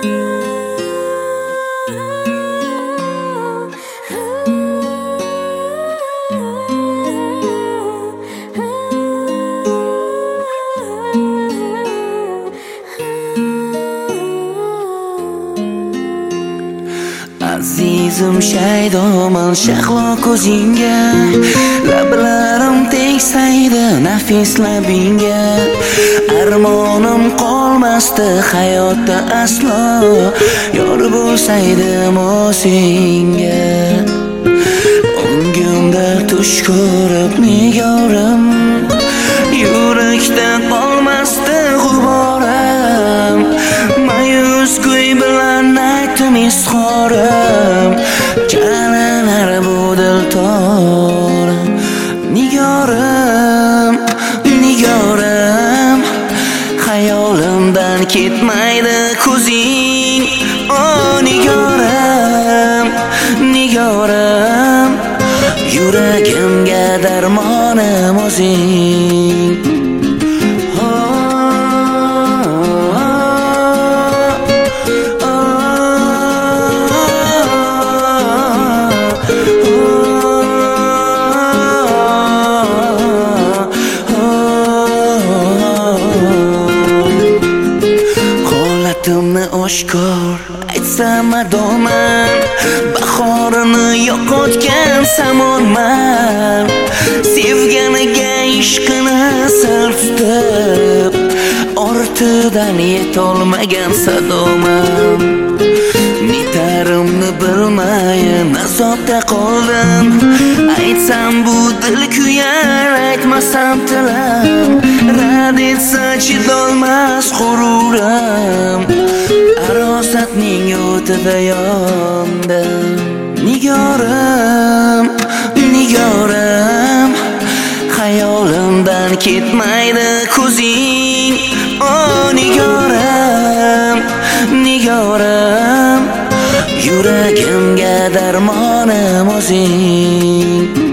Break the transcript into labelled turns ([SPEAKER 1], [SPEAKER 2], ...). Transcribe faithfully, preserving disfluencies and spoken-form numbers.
[SPEAKER 1] Azizim shaydoman shahlo ko'zingga, lablarim tegsaydi nafis labingga. Armonim qolmasdi hayotda aslo, yor bo'lsaydim senga. O'ngimda tush ko'rib nigorim, yurakda qolmasdi g'uborim. Mayus kuy bilan aytdim izhorim, jalalar bu diltorim. Nigorim, nigorim, xayolimdan ketmaydi ko'zing. O nigorim, nigorim, yuragimga darmonim o'zing. Holatimni oshkor aytsam adoman, bahorini yo'qotgan samonman. Sevganiga ishqini sir tutib, ortidan yetolmagan sadoman. Netarimni bilmayin azobda qoldim, aytsam bu dil kuyar, aytmasam tilim. Rad etsa chidolmas g'ururim, arosatning o'tida yondim. Nigorim, nigorim, xayolimdan ketmaydi ko'zing. O nigorim, nigorim, yuragimga darmonim o'zing.